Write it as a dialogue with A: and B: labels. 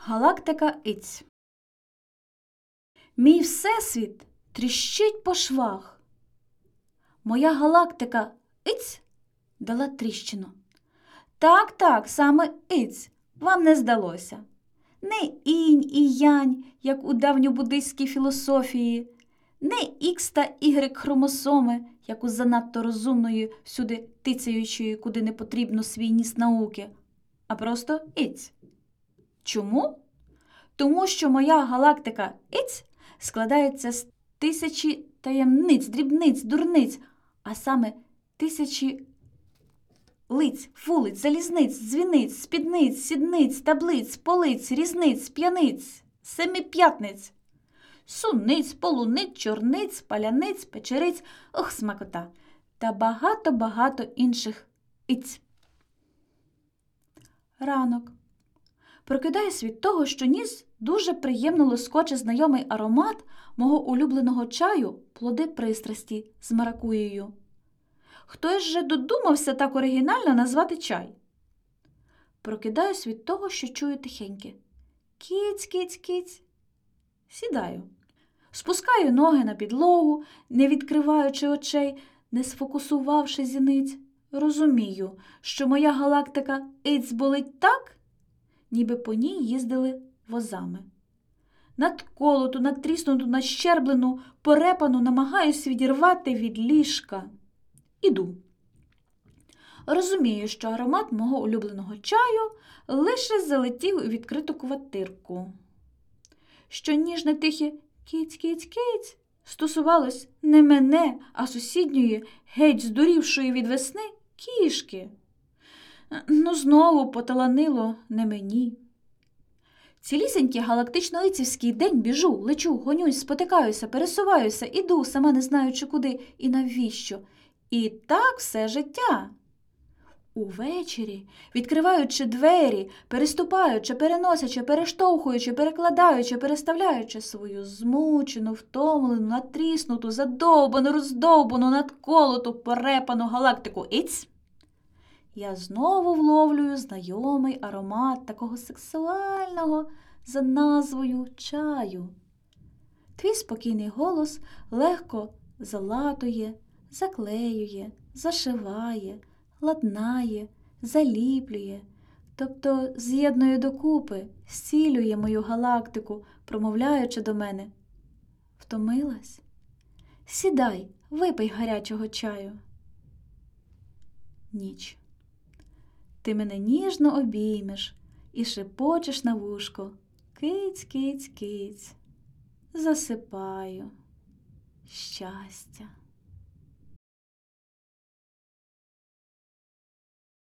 A: Галактика Іць. Мій всесвіт тріщить по швах. Моя галактика Іць дала тріщину. Так, саме Іць, вам не здалося. Не інь і янь, як у давньобуддистській філософії, не Х та Y хромосоми, як у занадто розумної, всюди тицяючої, куди не потрібно свій ніс науки, а просто Іць. Чому? Тому що моя галактика Іць складається з тисячі таємниць, дрібниць, дурниць, а саме тисячі лиць, вулиць, залізниць, дзвіниць, спідниць, сідниць, таблиць, полиць, різниць, п'яниць, семип'ятниць, суниць, полуниць, чорниць, паляниць, печериць, смакота та багато-багато інших іць. Ранок. Прокидаюсь від того, що ніс дуже приємно лоскоче знайомий аромат мого улюбленого чаю «Плоди пристрасті» з маракуєю. Хтось же додумався так оригінально назвати чай. Прокидаюсь від того, що чую тихеньке. Кіць, кіць, кіць. Сідаю. Спускаю ноги на підлогу, не відкриваючи очей, не сфокусувавши зіниць. Розумію, що моя галактика Іць болить так, ніби по ній їздили возами. Надколоту, надтріснуту, нащерблену, порепану намагаюсь відірвати від ліжка. Іду. Розумію, що аромат мого улюбленого чаю лише залетів у відкриту квартирку. Що ніжне тихе «кіць-кіць-кіць» стосувалось не мене, а сусідньої, геть здурівшої від весни, кішки. Знову поталанило не мені. Цілісінький галактично-іцівський день біжу, лечу, гонюсь, спотикаюся, пересуваюся, іду, сама не знаючи куди і навіщо. І так все життя. Увечері, відкриваючи двері, переступаючи, переносячи, перештовхуючи, перекладаючи, переставляючи свою змучену, втомлену, натріснуту, задовбану, роздовбану, надколоту, порепану галактику Іць, я знову вловлюю знайомий аромат такого сексуального за назвою чаю. Твій спокійний голос легко залатує, заклеює, зашиває, ладнає, заліплює, тобто з'єднує докупи, зцілює мою галактику, промовляючи до мене. Втомилась? Сідай, випий гарячого чаю. Ніч. Ти мене ніжно обіймеш і шепочеш на вушко. Киць, киць, киць. Засипаю. Щастя.